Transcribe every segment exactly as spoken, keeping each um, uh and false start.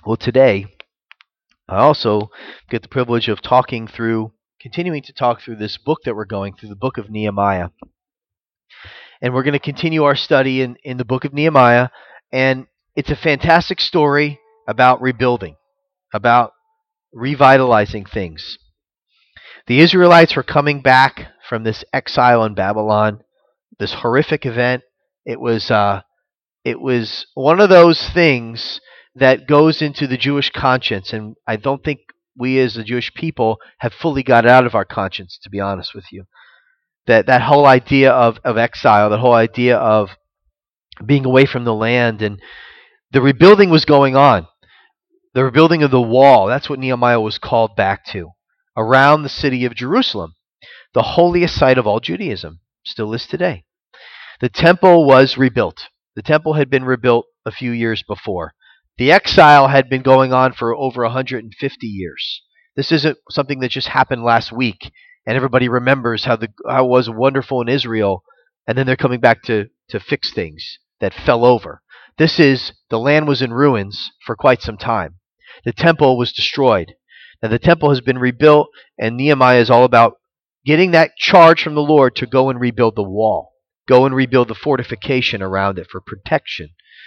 Well, today, I also get the privilege of talking through, continuing to talk through this book that we're going through, the book of Nehemiah. And we're going to continue our study in, in the book of Nehemiah. And it's a fantastic story about rebuilding, about revitalizing things. The Israelites were coming back from this exile in Babylon, this horrific event. It was uh, it was one of those things that goes into the Jewish conscience, and I don't think we as the Jewish people have fully got it out of our conscience, to be honest with you. That that whole idea of, of exile, that whole idea of being away from the land, and the rebuilding was going on. The rebuilding of the wall, that's what Nehemiah was called back to, around the city of Jerusalem, the holiest site of all Judaism, still is today. The temple was rebuilt. The temple had been rebuilt a few years before. The exile had been going on for over one hundred fifty years. This isn't something that just happened last week, and everybody remembers how, the, how it was wonderful in Israel, and then they're coming back to, to fix things that fell over. This is, the land was in ruins for quite some time. The temple was destroyed. Now the temple has been rebuilt, and Nehemiah is all about getting that charge from the Lord to go and rebuild the wall. Go and rebuild the fortification around it for protection.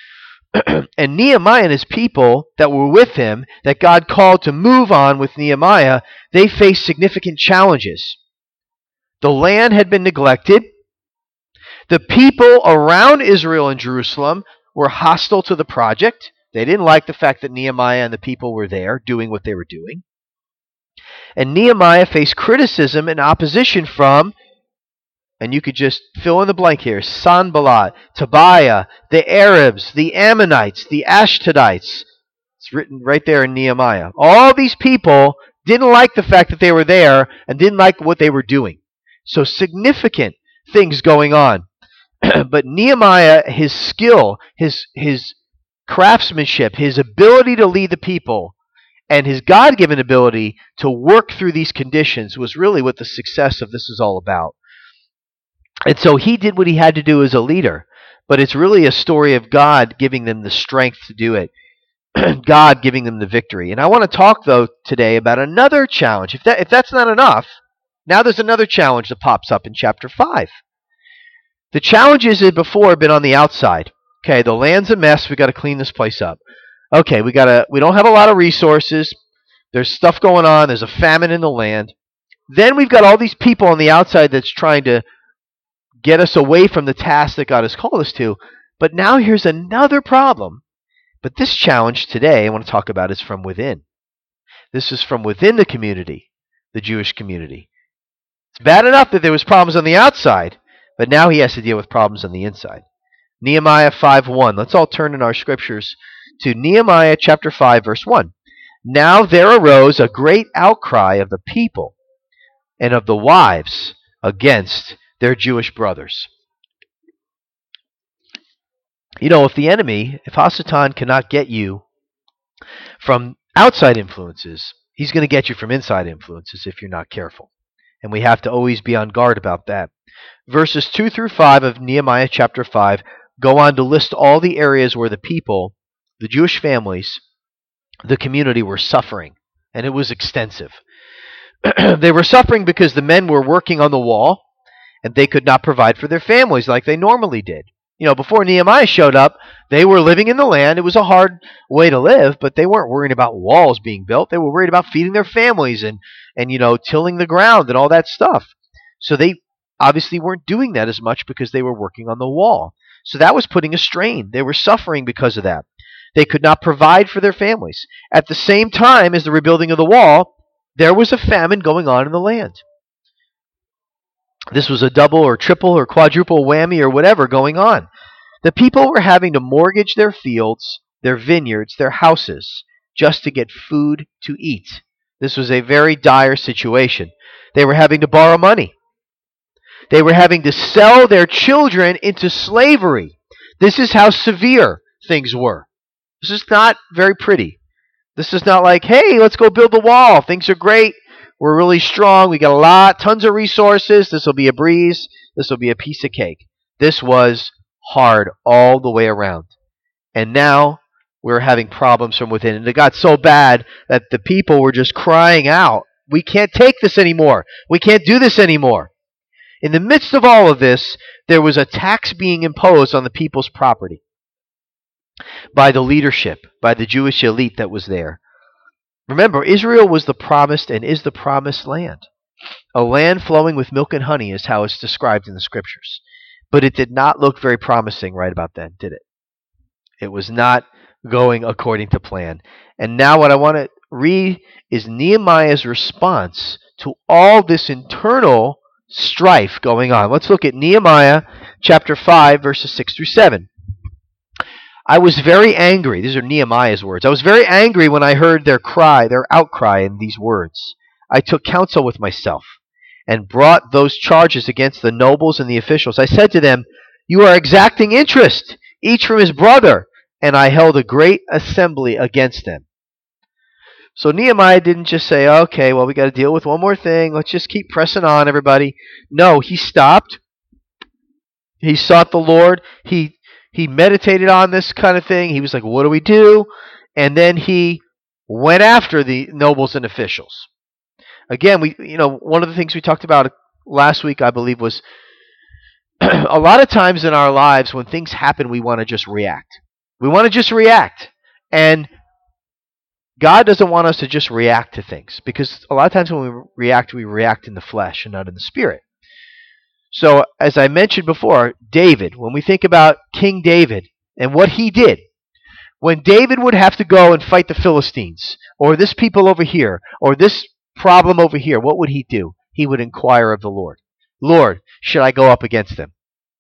And Nehemiah and his people that were with him, that God called to move on with Nehemiah, they faced significant challenges. The land had been neglected. The people around Israel and Jerusalem were hostile to the project. They didn't like the fact that Nehemiah and the people were there doing what they were doing. And Nehemiah faced criticism and opposition from, and you could just fill in the blank here, Sanballat, Tobiah, the Arabs, the Ammonites, the Ashdodites. It's written right there in Nehemiah. All these people didn't like the fact that they were there and didn't like what they were doing. So significant things going on. But Nehemiah, his skill, his his craftsmanship, his ability to lead the people, and his God-given ability to work through these conditions was really what the success of this is all about. And so he did what he had to do as a leader, but it's really a story of God giving them the strength to do it, God giving them the victory. And I want to talk, though, today about another challenge. If that if that's not enough, now there's another challenge that pops up in chapter five. The challenges had before been on the outside. Okay, the land's a mess. We've got to clean this place up. Okay, we gotta. We don't have a lot of resources. There's stuff going on. There's a famine in the land. Then we've got all these people on the outside that's trying to get us away from the task that God has called us to. But now here's another problem. But this challenge today I want to talk about is from within. This is from within the community, the Jewish community. It's bad enough that there was problems on the outside, but now he has to deal with problems on the inside. Nehemiah five one. Let's all turn in our scriptures to Nehemiah chapter five, verse one. Now there arose a great outcry of the people and of the wives against their Jewish brothers. You know, if the enemy, if Hasatan cannot get you from outside influences, he's going to get you from inside influences if you're not careful. And we have to always be on guard about that. Verses two through five of Nehemiah chapter five go on to list all the areas where the people, the Jewish families, the community were suffering. And it was extensive. They were suffering because the men were working on the wall, and they could not provide for their families like they normally did. You know, before Nehemiah showed up, they were living in the land. It was a hard way to live, but they weren't worried about walls being built. They were worried about feeding their families and, and you know, tilling the ground and all that stuff. So they obviously weren't doing that as much because they were working on the wall. So that was putting a strain. They were suffering because of that. They could not provide for their families. At the same time as the rebuilding of the wall, there was a famine going on in the land. This was a double or triple or quadruple whammy or whatever going on. The people were having to mortgage their fields, their vineyards, their houses, just to get food to eat. This was a very dire situation. They were having to borrow money. They were having to sell their children into slavery. This is how severe things were. This is not very pretty. This is not like, hey, let's go build the wall. Things are great. We're really strong. We got a lot, tons of resources. This will be a breeze. This will be a piece of cake. This was hard all the way around. And now we were having problems from within. And it got so bad that the people were just crying out, we can't take this anymore. We can't do this anymore. In the midst of all of this, there was a tax being imposed on the people's property by the leadership, by the Jewish elite that was there. Remember, Israel was the promised and is the promised land. A land flowing with milk and honey is how it's described in the scriptures. But it did not look very promising right about then, did it? It was not going according to plan. And now what I want to read is Nehemiah's response to all this internal strife going on. Let's look at Nehemiah chapter five, verses six through seven. I was very angry. These are Nehemiah's words. I was very angry when I heard their cry, their outcry in these words. I took counsel with myself and brought those charges against the nobles and the officials. I said to them, you are exacting interest, each from his brother, and I held a great assembly against them. So Nehemiah didn't just say, okay, well, we got to deal with one more thing. Let's just keep pressing on, everybody. No, he stopped. He sought the Lord. He he meditated on this kind of thing. He was like, what do we do? And then he went after the nobles and officials. Again, we you know, one of the things we talked about last week, I believe, was a lot of times in our lives when things happen, we want to just react. We want to just react. And God doesn't want us to just react to things, because a lot of times when we react, we react in the flesh and not in the spirit. So, as I mentioned before, David, when we think about King David and what he did, when David would have to go and fight the Philistines, or this people over here, or this problem over here, what would he do? He would inquire of the Lord. Lord, should I go up against them?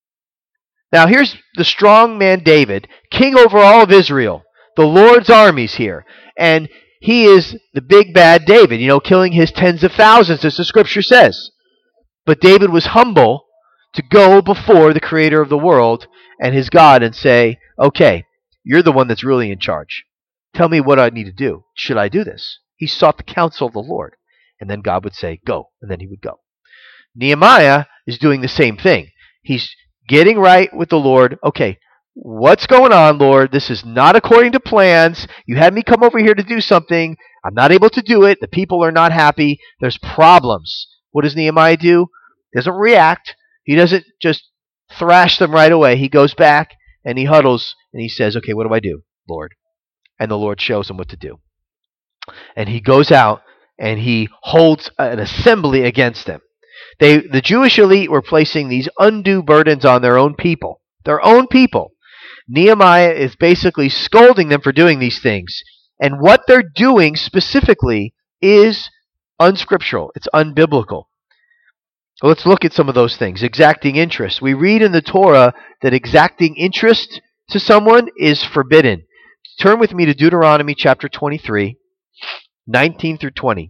Now, here's the strong man David, king over all of Israel. The Lord's armies here. And he is the big bad David, you know, killing his tens of thousands, as the scripture says. But David was humble to go before the creator of the world and his God and say, okay, you're the one that's really in charge. Tell me what I need to do. Should I do this? He sought the counsel of the Lord. And then God would say, go. And then he would go. Nehemiah is doing the same thing. He's getting right with the Lord. Okay, what's going on, Lord? This is not according to plans. You had me come over here to do something. I'm not able to do it. The people are not happy. There's problems. What does Nehemiah do? He doesn't react. He doesn't just thrash them right away. He goes back and he huddles and he says, okay, what do I do, Lord? And the Lord shows him what to do. And he goes out and he holds an assembly against them. They, the Jewish elite were placing these undue burdens on their own people. Their own people. Nehemiah is basically scolding them for doing these things. And what they're doing specifically is unscriptural. It's unbiblical. Let's look at some of those things. Exacting interest. We read in the Torah that exacting interest to someone is forbidden. Turn with me to Deuteronomy chapter twenty-three, nineteen through twenty.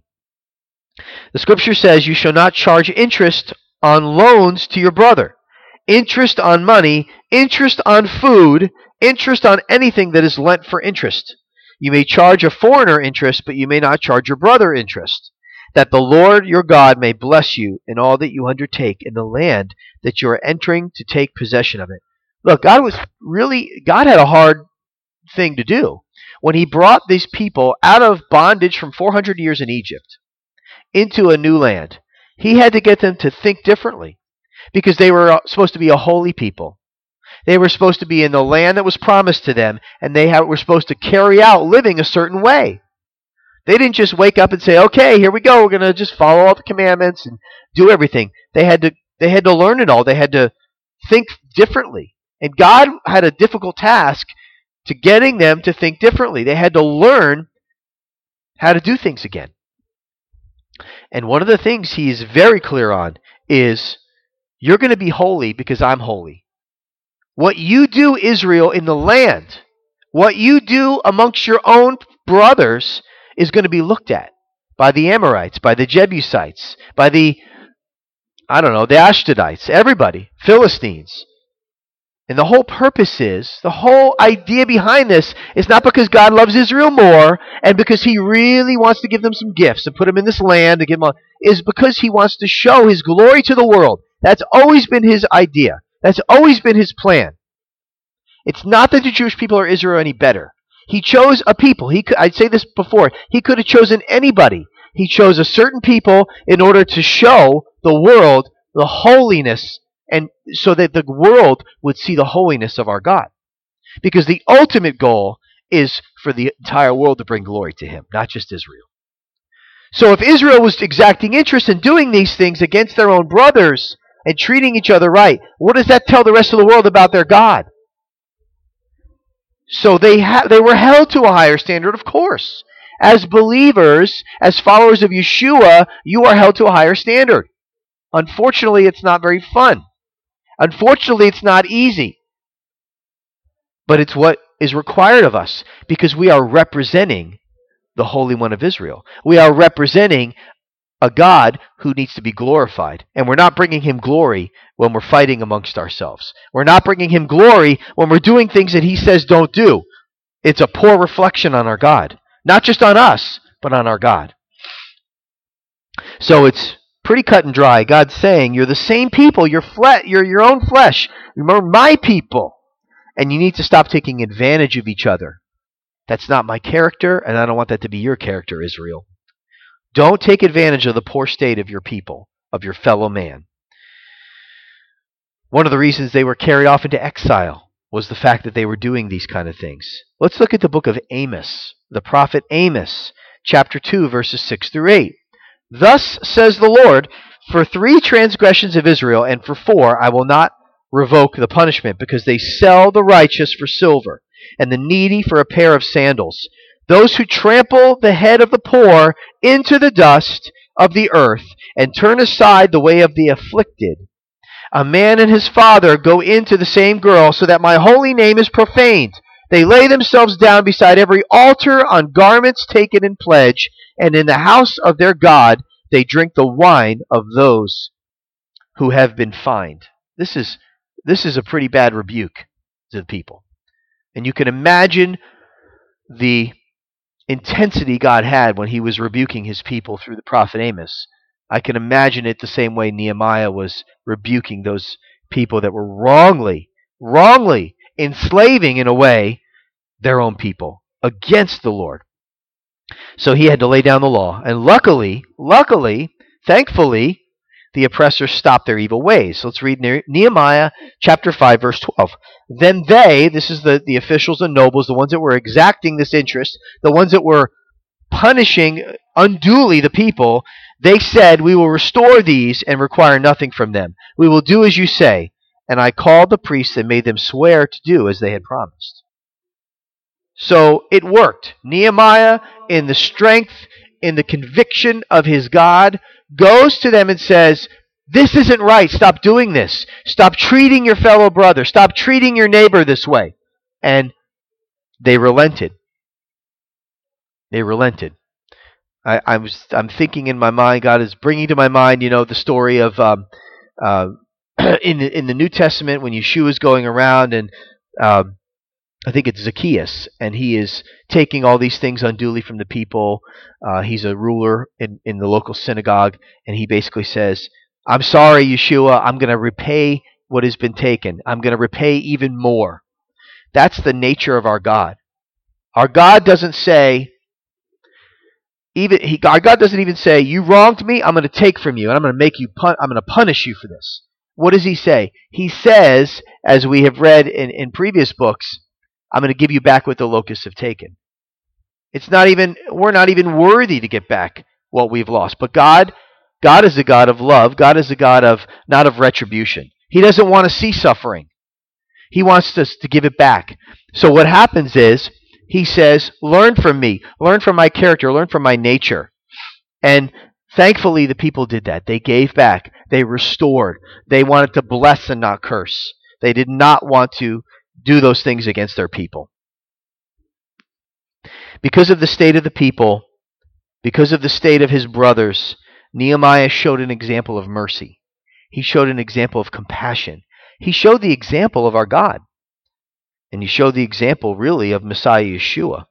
The scripture says, you shall not charge interest on loans to your brother. Interest on money, interest on food, interest on anything that is lent for interest. You may charge a foreigner interest, but you may not charge your brother interest, that the Lord your God may bless you in all that you undertake in the land that you are entering to take possession of it. Look, God was really, God had a hard thing to do. When he brought these people out of bondage from four hundred years in Egypt into a new land, he had to get them to think differently, because they were supposed to be a holy people. They were supposed to be in the land that was promised to them, and they were supposed to carry out living a certain way. They didn't just wake up and say, okay, here we go, we're going to just follow all the commandments and do everything. They had to they had to learn it all. They had to think differently. And God had a difficult task to getting them to think differently. They had to learn how to do things again. And one of the things he is very clear on is, you're going to be holy because I'm holy. What you do, Israel, in the land, what you do amongst your own brothers is going to be looked at by the Amorites, by the Jebusites, by the, I don't know, the Ashdodites, everybody, Philistines. And the whole purpose is, the whole idea behind this is not because God loves Israel more and because he really wants to give them some gifts and put them in this land to give them, is because he wants to show his glory to the world. That's always been his idea. That's always been his plan. It's not that the Jewish people are Israel any better. He chose a people. He could, I'd say this before. He could have chosen anybody. He chose a certain people in order to show the world the holiness, and so that the world would see the holiness of our God. Because the ultimate goal is for the entire world to bring glory to him, not just Israel. So if Israel was exacting interest in doing these things against their own brothers and treating each other right, what does that tell the rest of the world about their God? So they ha- they were held to a higher standard, of course. As believers, as followers of Yeshua, you are held to a higher standard. Unfortunately, it's not very fun. Unfortunately, it's not easy. But it's what is required of us, because we are representing the Holy One of Israel. We are representing a God who needs to be glorified. And we're not bringing him glory when we're fighting amongst ourselves. We're not bringing him glory when we're doing things that he says don't do. It's a poor reflection on our God. Not just on us, but on our God. So it's pretty cut and dry. God's saying, you're the same people. You're, fle- you're your own flesh. Remember, my people. And you need to stop taking advantage of each other. That's not my character, and I don't want that to be your character, Israel. Don't take advantage of the poor state of your people, of your fellow man. One of the reasons they were carried off into exile was the fact that they were doing these kind of things. Let's look at the book of Amos, the prophet Amos, chapter two, verses six through eight. Thus says the Lord, for three transgressions of Israel, and for four I will not revoke the punishment, because they sell the righteous for silver, and the needy for a pair of sandals. Those who trample the head of the poor into the dust of the earth, and turn aside the way of the afflicted. A man and his father go into the same girl, so that my holy name is profaned. They lay themselves down beside every altar on garments taken in pledge, and in the house of their God they drink the wine of those who have been fined. This is this is a pretty bad rebuke to the people. And you can imagine the intensity God had when he was rebuking his people through the prophet Amos. I can imagine it the same way Nehemiah was rebuking those people that were wrongly, wrongly enslaving, in a way, their own people against the Lord. So he had to lay down the law. And luckily, luckily, thankfully, the oppressors stopped their evil ways. So let's read Nehemiah chapter five, verse twelve. Then they, this is the, the officials and nobles, the ones that were exacting this interest, the ones that were punishing unduly the people, they said, we will restore these and require nothing from them. We will do as you say. And I called the priests and made them swear to do as they had promised. So it worked. Nehemiah, in the strength, in the conviction of his God, goes to them and says, this isn't right. Stop doing this. Stop treating your fellow brother. Stop treating your neighbor this way. And they relented. They relented. I, I was, I'm thinking in my mind, God is bringing to my mind, you know, the story of um, uh, in the, in the New Testament when Yeshua is going around, and um, I think it's Zacchaeus, and he is taking all these things unduly from the people. Uh, he's a ruler in, in the local synagogue, and he basically says, I'm sorry, Yeshua, I'm going to repay what has been taken. I'm going to repay even more. That's the nature of our God. Our God doesn't say, even he, our God doesn't even say, you wronged me, I'm going to take from you, and I'm going to make you pun- I'm going to punish you for this. What does he say? He says, as we have read in, in previous books, I'm going to give you back what the locusts have taken. It's not even, we're not even worthy to get back what we've lost. But God, God is a God of love. God is a God of, not of retribution. He doesn't want to see suffering. He wants us to give it back. So what happens is, he says, learn from me. Learn from my character. Learn from my nature. And thankfully, the people did that. They gave back. They restored. They wanted to bless and not curse. They did not want to do those things against their people. Because of the state of the people, because of the state of his brothers, Nehemiah showed an example of mercy. He showed an example of compassion. He showed the example of our God. And he showed the example, really, of Messiah Yeshua,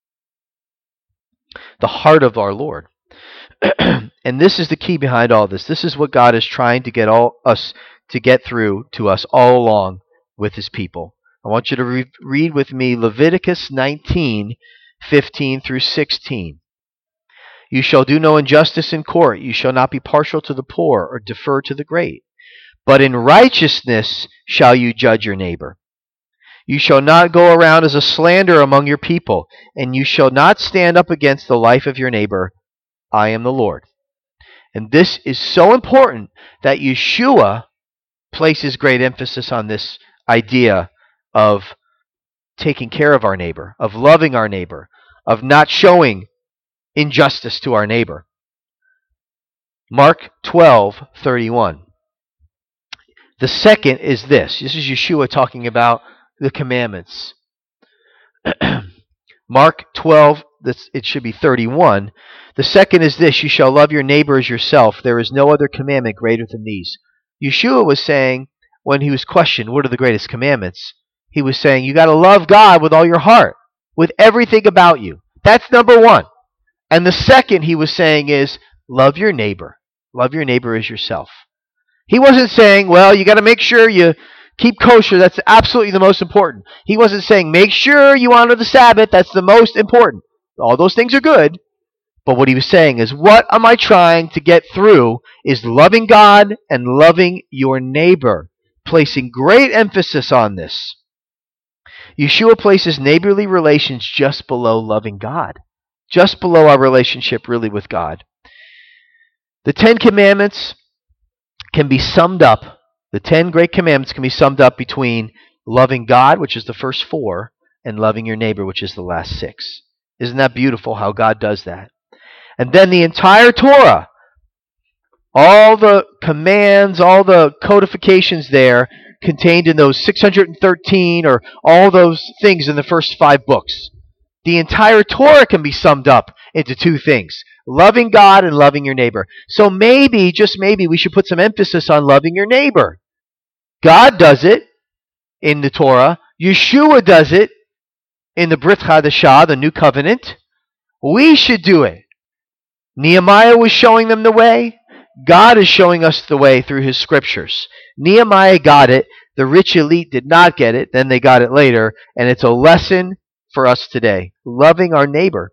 the heart of our Lord. And this is the key behind all this. This is what God is trying to get all us to get through to us all along with his people. I want you to re- read with me Leviticus nineteen, fifteen through sixteen. You shall do no injustice in court. You shall not be partial to the poor or defer to the great. But in righteousness shall you judge your neighbor. You shall not go around as a slanderer among your people, and you shall not stand up against the life of your neighbor. I am the Lord. And this is so important that Yeshua places great emphasis on this idea of taking care of our neighbor, of loving our neighbor, of not showing injustice to our neighbor. Mark twelve thirty-one. The second is this. This is Yeshua talking about the commandments. Mark twelve, it should be thirty-one. The second is this: you shall love your neighbor as yourself. There is no other commandment greater than these. Yeshua was saying, when he was questioned, what are the greatest commandments? He was saying, you got to love God with all your heart, with everything about you. That's number one. And the second he was saying is, love your neighbor. Love your neighbor as yourself. He wasn't saying, well, you got to make sure you keep kosher. That's absolutely the most important. He wasn't saying, make sure you honor the Sabbath. That's the most important. All those things are good. But what he was saying is, what am I trying to get through is loving God and loving your neighbor, placing great emphasis on this. Yeshua places neighborly relations just below loving God, just below our relationship really with God. The Ten Commandments can be summed up, the Ten Great Commandments can be summed up between loving God, which is the first four, and loving your neighbor, which is the last six. Isn't that beautiful how God does that? And then the entire Torah, all the commands, all the codifications there contained in those six hundred thirteen or all those things in the first five books. The entire Torah can be summed up into two things: loving God and loving your neighbor. So maybe, just maybe, we should put some emphasis on loving your neighbor. God does it in the Torah. Yeshua does it in the Brit Chadashah, the New Covenant. We should do it. Nehemiah was showing them the way. God is showing us the way through his scriptures. Nehemiah got it. The rich elite did not get it. Then they got it later. And it's a lesson for us today. Loving our neighbor.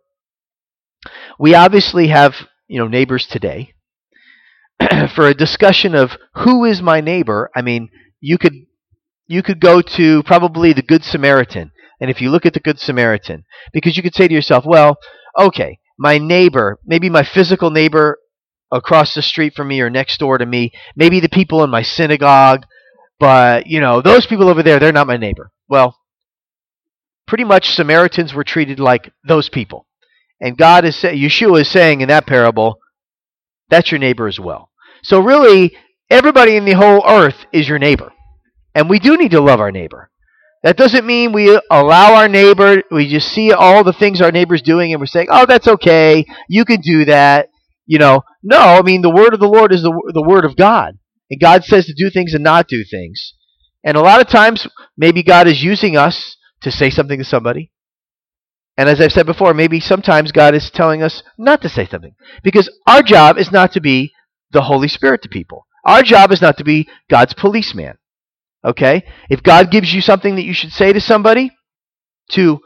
We obviously have, you know, neighbors today. For a discussion of who is my neighbor, I mean, you could you could go to probably the Good Samaritan. And if you look at the Good Samaritan, because you could say to yourself, well, okay, my neighbor, maybe my physical neighbor across the street from me or next door to me, maybe the people in my synagogue, but, you know, those people over there, they're not my neighbor. Well, pretty much Samaritans were treated like those people. And God is saying, Yeshua is saying in that parable, that's your neighbor as well. So really, everybody in the whole earth is your neighbor. And we do need to love our neighbor. That doesn't mean we allow our neighbor, we just see all the things our neighbor's doing and we're saying, oh, that's okay, you can do that. You know, no, I mean, the word of the Lord is the, the word of God. And God says to do things and not do things. And a lot of times, maybe God is using us to say something to somebody. And as I've said before, maybe sometimes God is telling us not to say something. Because our job is not to be the Holy Spirit to people. Our job is not to be God's policeman. Okay? If God gives you something that you should say to somebody, to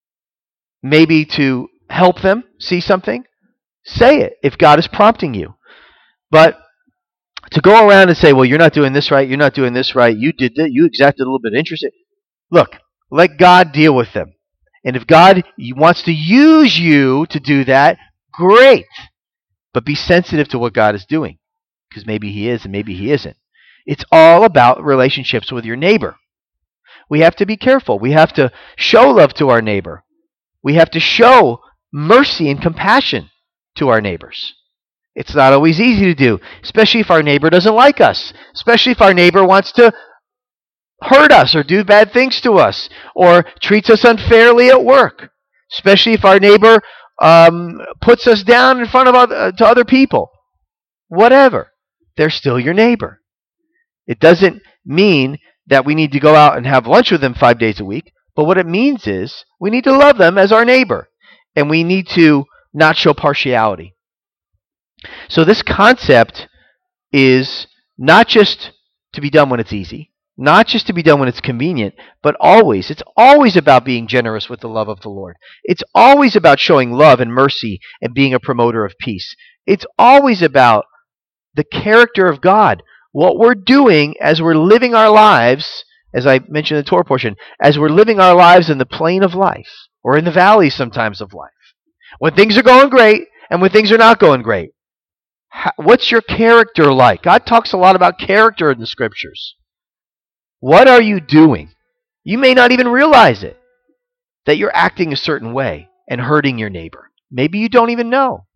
maybe to help them see something, say it if God is prompting you. But to go around and say, well, you're not doing this right, you're not doing this right, you did that, you exacted a little bit of interest. Look, let God deal with them. And if God wants to use you to do that, great. But be sensitive to what God is doing. Because maybe he is and maybe he isn't. It's all about relationships with your neighbor. We have to be careful. We have to show love to our neighbor. We have to show mercy and compassion to our neighbors. It's not always easy to do, especially if our neighbor doesn't like us, especially if our neighbor wants to hurt us or do bad things to us or treats us unfairly at work, especially if our neighbor um, puts us down in front of other, uh, to other people. Whatever. They're still your neighbor. It doesn't mean that we need to go out and have lunch with them five days a week, but what it means is we need to love them as our neighbor, and we need to not show partiality. So this concept is not just to be done when it's easy. Not just to be done when it's convenient, but always. It's always about being generous with the love of the Lord. It's always about showing love and mercy and being a promoter of peace. It's always about the character of God. What we're doing as we're living our lives, as I mentioned in the Torah portion, as we're living our lives in the plain of life, or in the valley sometimes of life. When things are going great, and when things are not going great. What's your character like? God talks a lot about character in the Scriptures. What are you doing? You may not even realize it, that you're acting a certain way and hurting your neighbor. Maybe you don't even know.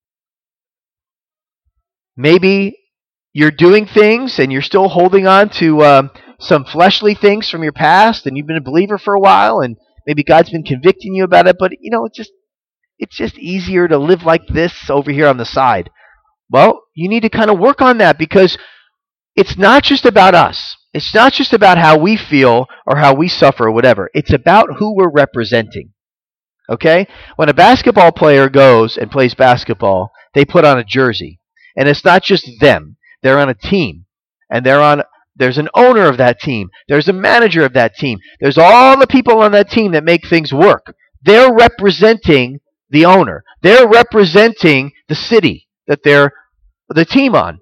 Maybe you're doing things and you're still holding on to um, some fleshly things from your past, and you've been a believer for a while, and maybe God's been convicting you about it, but you know, it's just it's just easier to live like this over here on the side. Well, you need to kind of work on that, because it's not just about us. It's not just about how we feel or how we suffer or whatever. It's about who we're representing. Okay? When a basketball player goes and plays basketball, they put on a jersey. And it's not just them. They're on a team. And they're on there's an owner of that team. There's a manager of that team. There's all the people on that team that make things work. They're representing the owner. They're representing the city that they're the team on.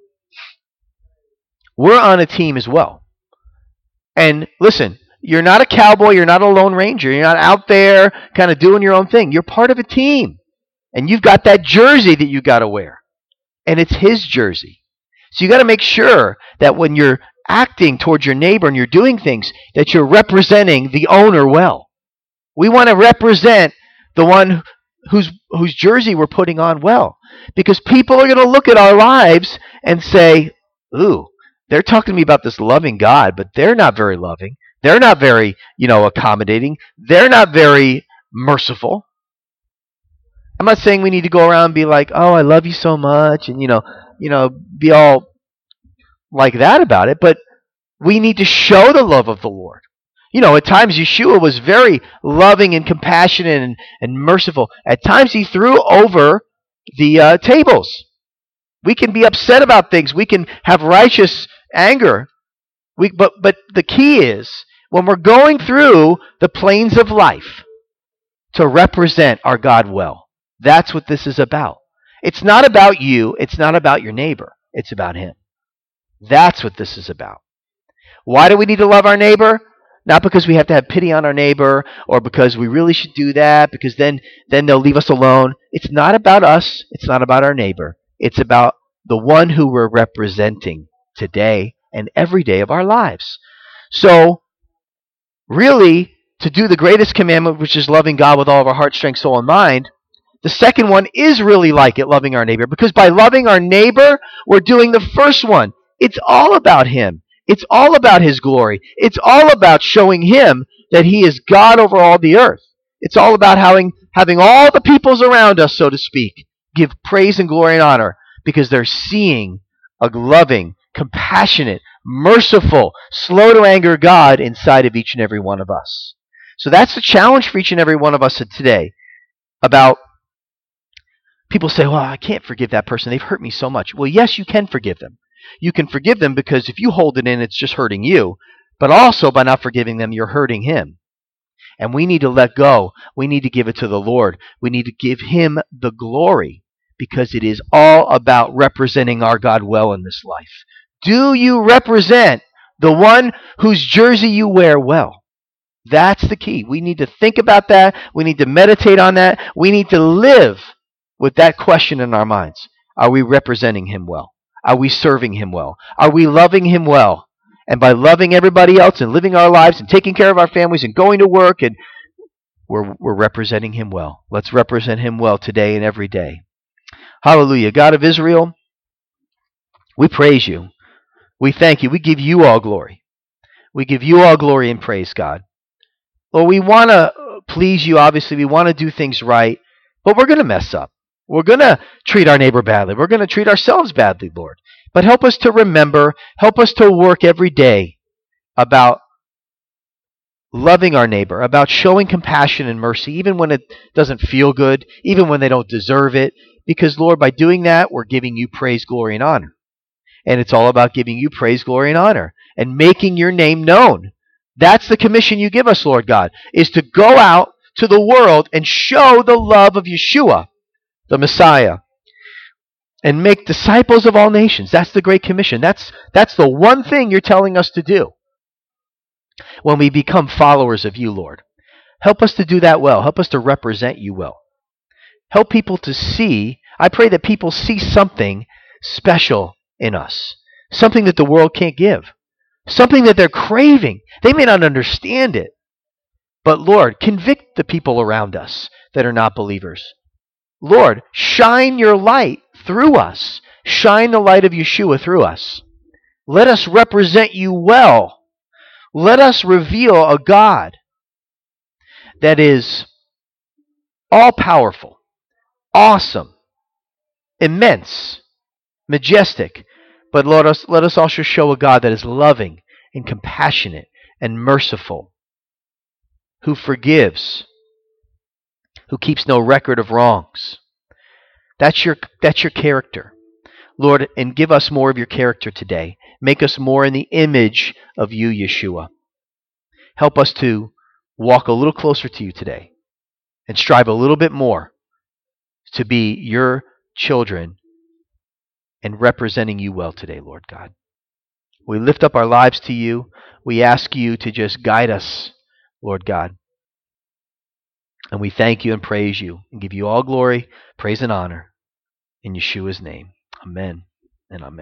We're on a team as well. And listen, you're not a cowboy, you're not a lone ranger, you're not out there kind of doing your own thing. You're part of a team. And you've got that jersey that you got to wear. And it's his jersey. So you got to make sure that when you're acting towards your neighbor and you're doing things, that you're representing the owner well. We want to represent the one whose whose jersey we're putting on well. Because people are going to look at our lives and say, ooh, they're talking to me about this loving God, but they're not very loving. They're not very, you know, accommodating. They're not very merciful. I'm not saying we need to go around and be like, oh, I love you so much, and, you know, you know, be all like that about it, but we need to show the love of the Lord. You know, at times Yeshua was very loving and compassionate and, and merciful. At times he threw over the uh, tables. We can be upset about things. We can have righteous anger. We, but, but the key is, when we're going through the plains of life, to represent our God well. That's what this is about. It's not about you. It's not about your neighbor. It's about him. That's what this is about. Why do we need to love our neighbor? Not because we have to have pity on our neighbor, or because we really should do that, because then, then they'll leave us alone. It's not about us. It's not about our neighbor. It's about the one who we're representing today and every day of our lives. So, really, to do the greatest commandment, which is loving God with all of our heart, strength, soul, and mind, the second one is really like it, loving our neighbor. Because by loving our neighbor, we're doing the first one. It's all about him. It's all about his glory. It's all about showing him that he is God over all the earth. It's all about having, having all the peoples around us, so to speak, give praise and glory and honor, because they're seeing a loving, compassionate, merciful, slow to anger God inside of each and every one of us. So that's the challenge for each and every one of us today. About people say, well, I can't forgive that person. They've hurt me so much. Well, yes, you can forgive them. You can forgive them because if you hold it in, it's just hurting you. But also, by not forgiving them, you're hurting him. And we need to let go. We need to give it to the Lord. We need to give him the glory, because it is all about representing our God well in this life. Do you represent the one whose jersey you wear well? That's the key. We need to think about that. We need to meditate on that. We need to live with that question in our minds. Are we representing him well? Are we serving him well? Are we loving him well? And by loving everybody else and living our lives and taking care of our families and going to work, and we're, we're representing him well. Let's represent him well today and every day. Hallelujah. God of Israel, we praise you. We thank you. We give you all glory. We give you all glory and praise, God. Lord, we want to please you, obviously. We want to do things right, but we're going to mess up. We're going to treat our neighbor badly. We're going to treat ourselves badly, Lord. But help us to remember, help us to work every day about loving our neighbor, about showing compassion and mercy, even when it doesn't feel good, even when they don't deserve it. Because, Lord, by doing that, we're giving you praise, glory, and honor. And it's all about giving you praise, glory, and honor. and making your name known. That's the commission you give us, Lord God, is to go out to the world and show the love of Yeshua, the Messiah, and make disciples of all nations. That's the Great Commission. That's, that's the one thing you're telling us to do when we become followers of you, Lord. Help us to do that well. Help us to represent you well. Help people to see. I pray that people see something special in us, something that the world can't give, something that they're craving. They may not understand it, but Lord, convict the people around us that are not believers. Lord, shine your light through us. Shine the light of Yeshua through us. Let us represent you well. Let us reveal a God that is all-powerful, awesome, immense, majestic. But Lord, us, let us also show a God that is loving and compassionate and merciful, who forgives, who keeps no record of wrongs. That's your, that's your character. Lord, and give us more of your character today. Make us more in the image of you, Yeshua. Help us to walk a little closer to you today and strive a little bit more to be your children and representing you well today, Lord God. We lift up our lives to you. We ask you to just guide us, Lord God. And we thank you and praise you and give you all glory, praise, and honor in Yeshua's name. Amen and amen.